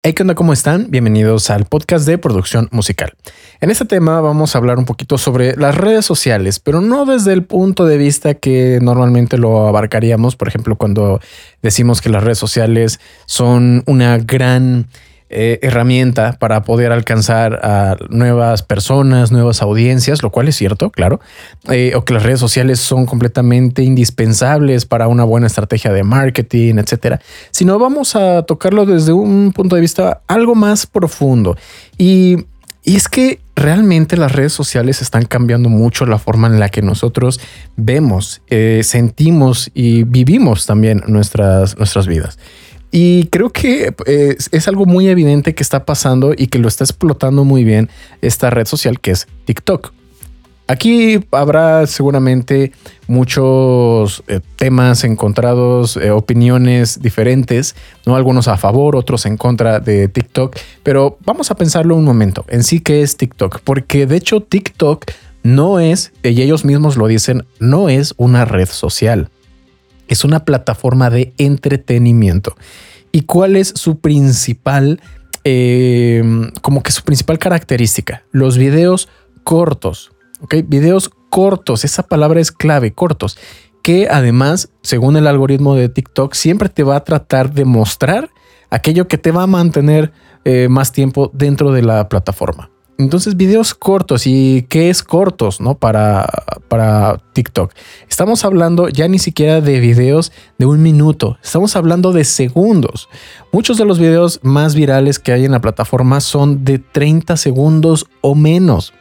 Hey, ¿qué onda? ¿Cómo están? Bienvenidos al podcast de producción musical. En este tema vamos a hablar un poquito sobre las redes sociales, pero no desde el punto de vista que normalmente lo abarcaríamos. Por ejemplo, cuando decimos que las redes sociales son una gran herramienta para poder alcanzar a nuevas personas, nuevas audiencias, lo cual es cierto, claro, o que las redes sociales son completamente indispensables para una buena estrategia de marketing, etcétera, sino vamos a tocarlo desde un punto de vista algo más profundo. Y es que realmente las redes sociales están cambiando mucho la forma en la que nosotros vemos, sentimos y vivimos también nuestras vidas. Y creo que es algo muy evidente que está pasando y que lo está explotando muy bien esta red social que es TikTok. Aquí habrá seguramente muchos temas encontrados, opiniones diferentes, ¿no? Algunos a favor, otros en contra de TikTok, pero vamos a pensarlo un momento en sí qué es TikTok, porque de hecho TikTok no es, y ellos mismos lo dicen, no es una red social. Es una plataforma de entretenimiento. ¿Y cuál es su principal, su principal característica? Los videos cortos, ¿ok? Videos cortos, esa palabra es clave, cortos, que además, según el algoritmo de TikTok, siempre te va a tratar de mostrar aquello que te va a mantener más tiempo dentro de la plataforma. Entonces, videos cortos. ¿Y qué es cortos, no? Para TikTok. Estamos hablando ya ni siquiera de videos de un minuto. Estamos hablando de segundos. Muchos de los videos más virales que hay en la plataforma son de 30 segundos o menos.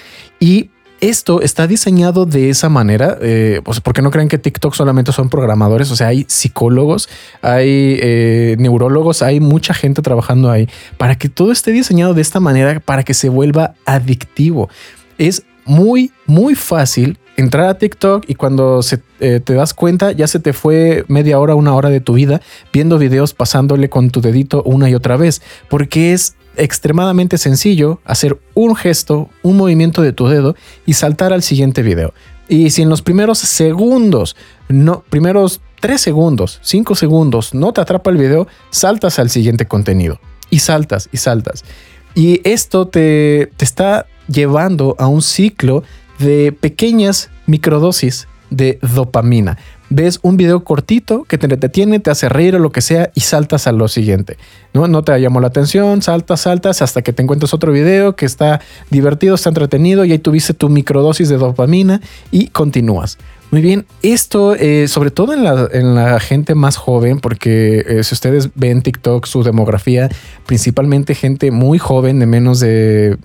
Y esto está diseñado de esa manera, porque no creen que TikTok solamente son programadores. O sea, hay psicólogos, hay neurólogos, hay mucha gente trabajando ahí para que todo esté diseñado de esta manera para que se vuelva adictivo. Es muy, muy fácil entrar a TikTok y cuando te das cuenta ya se te fue media hora, una hora de tu vida viendo videos pasándole con tu dedito una y otra vez, porque es extremadamente sencillo hacer un gesto, un movimiento de tu dedo y saltar al siguiente video. Y si en los primeros segundos, primeros 3 segundos, 5 segundos no te atrapa el video, saltas al siguiente contenido y saltas y saltas. Y esto te está llevando a un ciclo de pequeñas microdosis de dopamina. Ves un video cortito que te entretiene, te hace reír o lo que sea y saltas a lo siguiente. No te llamó la atención, saltas hasta que te encuentres otro video que está divertido, está entretenido y ahí tuviste tu microdosis de dopamina y continúas. Muy bien, esto sobre todo en la gente más joven, porque si ustedes ven TikTok, su demografía, principalmente gente muy joven de menos de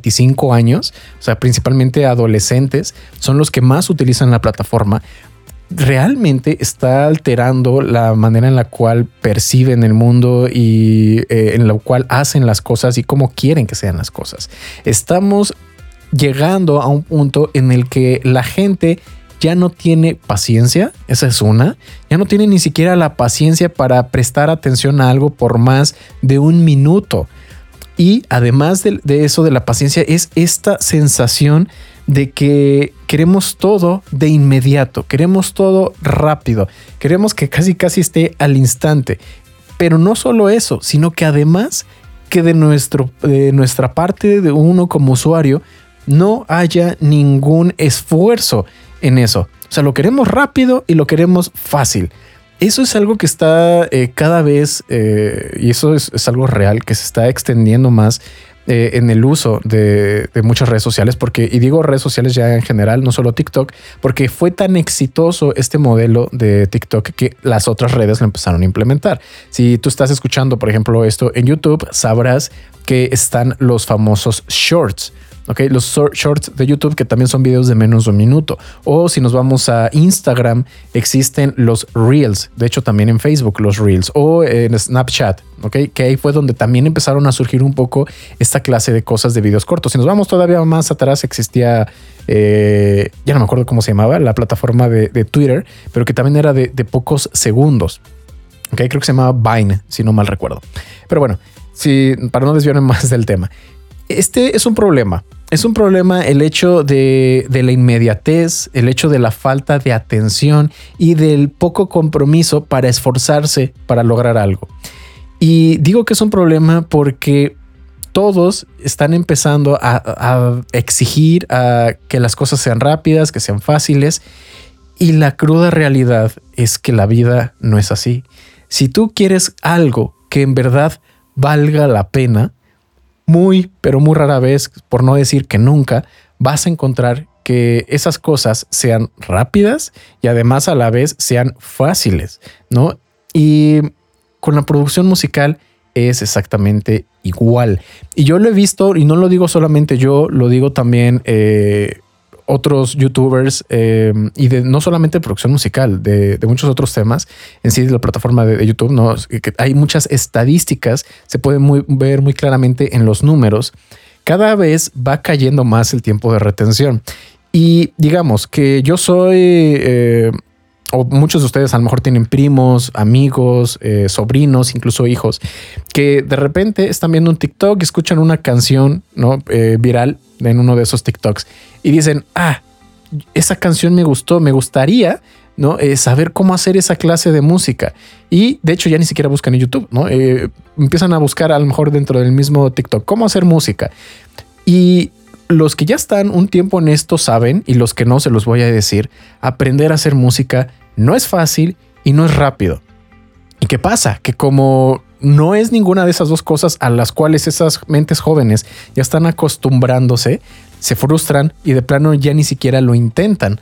25 años, o sea, principalmente adolescentes, son los que más utilizan la plataforma. Realmente está alterando la manera en la cual perciben el mundo y en la cual hacen las cosas y cómo quieren que sean las cosas. Estamos llegando a un punto en el que la gente ya no tiene paciencia, esa es una, ya no tiene ni siquiera la paciencia para prestar atención a algo por más de un minuto. Y además de eso de la paciencia es esta sensación de que queremos todo de inmediato, queremos todo rápido, queremos que casi esté al instante. Pero no solo eso, sino que además que de nuestra parte, de uno como usuario, no haya ningún esfuerzo en eso. O sea, lo queremos rápido y lo queremos fácil. Eso es algo que está cada vez, y eso es algo real, que se está extendiendo más en el uso de muchas redes sociales, y digo redes sociales ya en general, no solo TikTok, porque fue tan exitoso este modelo de TikTok que las otras redes lo empezaron a implementar. Si tú estás escuchando, por ejemplo, esto en YouTube, sabrás que están los famosos shorts. Okay, los shorts de YouTube, que también son videos de menos de un minuto. O si nos vamos a Instagram, existen los Reels. De hecho, también en Facebook los Reels. O en Snapchat, okay, que ahí fue donde también empezaron a surgir un poco esta clase de cosas de videos cortos. Si nos vamos todavía más atrás, existía, ya no me acuerdo cómo se llamaba, la plataforma de Twitter, pero que también era de pocos segundos. Okay, creo que se llamaba Vine, si no mal recuerdo. Pero bueno, para no desviarme más del tema. Este es un problema. Es un problema el hecho de la inmediatez, el hecho de la falta de atención y del poco compromiso para esforzarse para lograr algo. Y digo que es un problema porque todos están empezando a exigir a que las cosas sean rápidas, que sean fáciles. Y la cruda realidad es que la vida no es así. Si tú quieres algo que en verdad valga la pena, muy, pero muy rara vez, por no decir que nunca, vas a encontrar que esas cosas sean rápidas y además a la vez sean fáciles, ¿no? Y con la producción musical es exactamente igual. Y yo lo he visto, y no lo digo solamente yo, lo digo también otros youtubers y de no solamente producción musical, de muchos otros temas en sí de la plataforma de YouTube, ¿no? Que hay muchas estadísticas, se puede ver muy claramente en los números. Cada vez va cayendo más el tiempo de retención. Y digamos que yo soy... o muchos de ustedes a lo mejor tienen primos, amigos, sobrinos, incluso hijos, que de repente están viendo un TikTok y escuchan una canción, ¿no? Viral en uno de esos TikToks y dicen, esa canción me gustó, me gustaría, ¿no? Saber cómo hacer esa clase de música. Y de hecho ya ni siquiera buscan en YouTube, ¿no? Empiezan a buscar a lo mejor dentro del mismo TikTok cómo hacer música. Y los que ya están un tiempo en esto saben, y los que no se los voy a decir, aprender a hacer música no es fácil y no es rápido. ¿Y qué pasa? Que como no es ninguna de esas dos cosas a las cuales esas mentes jóvenes ya están acostumbrándose, se frustran y de plano ya ni siquiera lo intentan.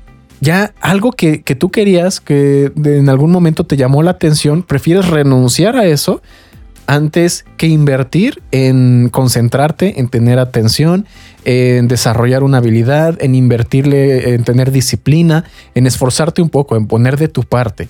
Ya algo que tú querías, que en algún momento te llamó la atención, prefieres renunciar a eso antes que invertir en concentrarte, en tener atención, en desarrollar una habilidad, en invertirle, en tener disciplina, en esforzarte un poco, en poner de tu parte.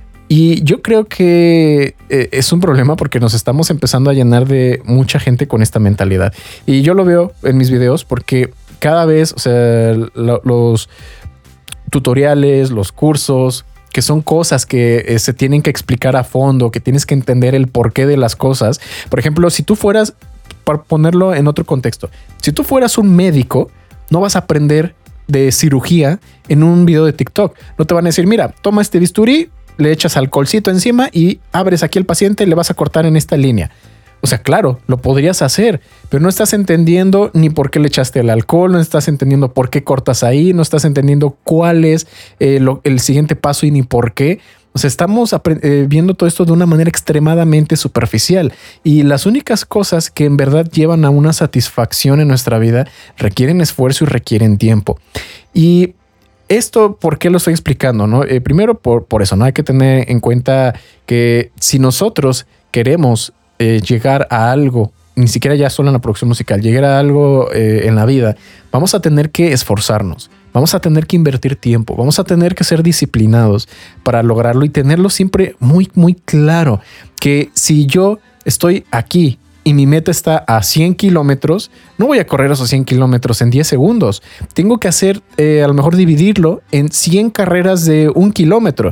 Y yo creo que es un problema porque nos estamos empezando a llenar de mucha gente con esta mentalidad. Y yo lo veo en mis videos porque cada vez, o sea, los tutoriales, los cursos, que son cosas que se tienen que explicar a fondo, que tienes que entender el porqué de las cosas. Por ejemplo, si tú fueras, para ponerlo en otro contexto, si tú fueras un médico, no vas a aprender de cirugía en un video de TikTok. No te van a decir, mira, toma este bisturí, le echas alcoholcito encima y abres aquí al paciente y le vas a cortar en esta línea. O sea, claro, lo podrías hacer, pero no estás entendiendo ni por qué le echaste el alcohol, no estás entendiendo por qué cortas ahí, no estás entendiendo cuál es el siguiente paso y ni por qué. O sea, estamos viendo todo esto de una manera extremadamente superficial y las únicas cosas que en verdad llevan a una satisfacción en nuestra vida requieren esfuerzo y requieren tiempo. Y esto, ¿por qué lo estoy explicando? ¿No? Primero, por eso, ¿no? Hay que tener en cuenta que si nosotros queremos llegar a algo, ni siquiera ya solo en la producción musical, llegar a algo en la vida, vamos a tener que esforzarnos, vamos a tener que invertir tiempo, vamos a tener que ser disciplinados para lograrlo y tenerlo siempre muy, muy claro, que si yo estoy aquí y mi meta está a 100 kilómetros, no voy a correr esos 100 kilómetros en 10 segundos. Tengo que hacer, a lo mejor dividirlo en 100 carreras de 1 kilómetro.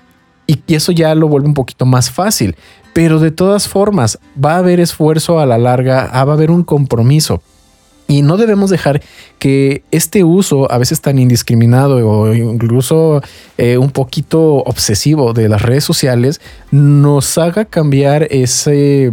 Y eso ya lo vuelve un poquito más fácil. Pero de todas formas, va a haber esfuerzo a la larga, va a haber un compromiso. Y no debemos dejar que este uso, a veces tan indiscriminado o incluso un poquito obsesivo de las redes sociales, nos haga cambiar ese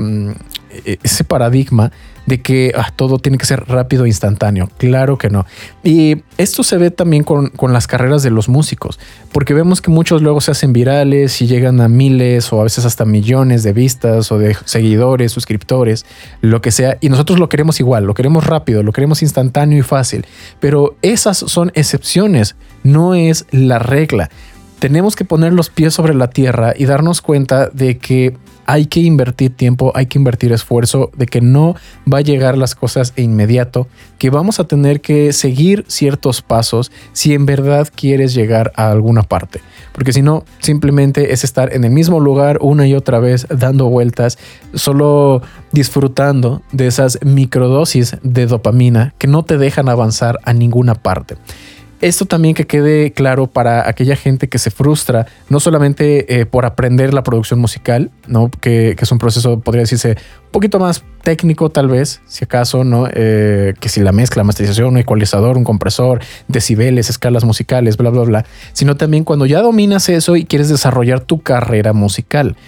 paradigma de que todo tiene que ser rápido e instantáneo. Claro que no. Y esto se ve también con las carreras de los músicos, porque vemos que muchos luego se hacen virales y llegan a miles o a veces hasta millones de vistas o de seguidores, suscriptores, lo que sea. Y nosotros lo queremos igual, lo queremos rápido, lo queremos instantáneo y fácil. Pero esas son excepciones, no es la regla. Tenemos que poner los pies sobre la tierra y darnos cuenta de que hay que invertir tiempo, hay que invertir esfuerzo, de que no va a llegar las cosas de inmediato, que vamos a tener que seguir ciertos pasos si en verdad quieres llegar a alguna parte. Porque si no, simplemente es estar en el mismo lugar una y otra vez dando vueltas, solo disfrutando de esas microdosis de dopamina que no te dejan avanzar a ninguna parte. Esto también que quede claro para aquella gente que se frustra, no solamente por aprender la producción musical, ¿no? Que es un proceso, podría decirse, un poquito más técnico tal vez, si acaso, ¿no? Que si la mezcla, masterización, un ecualizador, un compresor, decibeles, escalas musicales, bla, bla, bla, sino también cuando ya dominas eso y quieres desarrollar tu carrera musical.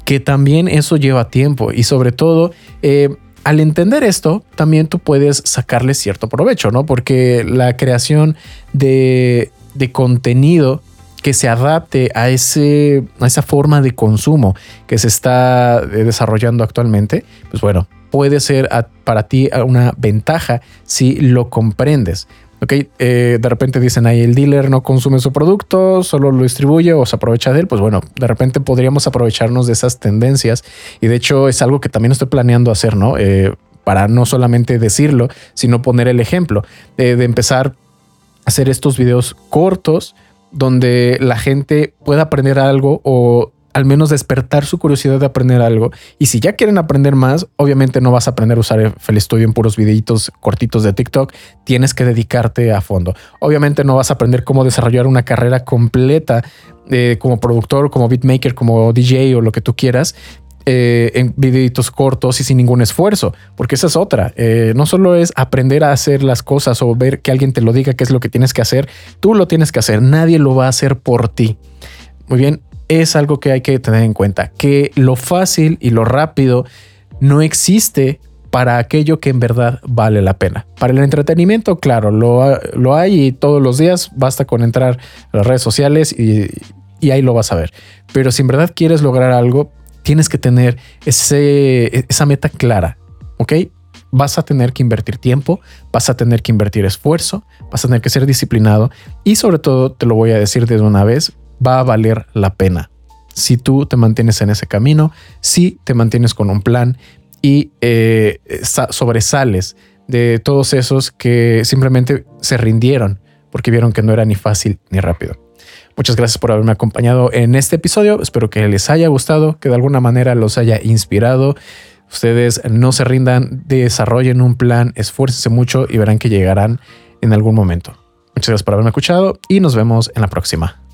que también eso lleva tiempo y sobre todo al entender esto, también tú puedes sacarle cierto provecho, ¿no? Porque la creación de contenido que se adapte a esa forma de consumo que se está desarrollando actualmente, pues bueno, puede ser para ti una ventaja si lo comprendes. Ok, de repente dicen ahí el dealer no consume su producto, solo lo distribuye o se aprovecha de él. Pues bueno, de repente podríamos aprovecharnos de esas tendencias y de hecho es algo que también estoy planeando hacer, ¿no? Para no solamente decirlo, sino poner el ejemplo de empezar a hacer estos videos cortos donde la gente pueda aprender algo o al menos despertar su curiosidad de aprender algo. Y si ya quieren aprender más, obviamente no vas a aprender a usar FL Studio en puros videitos cortitos de TikTok. Tienes que dedicarte a fondo. Obviamente no vas a aprender cómo desarrollar una carrera completa como productor, como beatmaker, como DJ o lo que tú quieras en videitos cortos y sin ningún esfuerzo, porque esa es otra. No solo es aprender a hacer las cosas o ver que alguien te lo diga qué es lo que tienes que hacer. Tú lo tienes que hacer. Nadie lo va a hacer por ti. Muy bien. Es algo que hay que tener en cuenta, que lo fácil y lo rápido no existe para aquello que en verdad vale la pena. Para el entretenimiento, claro, lo hay y todos los días basta con entrar a las redes sociales y ahí lo vas a ver. Pero si en verdad quieres lograr algo, tienes que tener esa meta clara, ¿ok? Vas a tener que invertir tiempo, vas a tener que invertir esfuerzo, vas a tener que ser disciplinado y sobre todo, te lo voy a decir de una vez, va a valer la pena. Si tú te mantienes en ese camino, si te mantienes con un plan y sobresales de todos esos que simplemente se rindieron porque vieron que no era ni fácil ni rápido. Muchas gracias por haberme acompañado en este episodio. Espero que les haya gustado, que de alguna manera los haya inspirado. Ustedes no se rindan, desarrollen un plan, esfuércense mucho y verán que llegarán en algún momento. Muchas gracias por haberme escuchado y nos vemos en la próxima.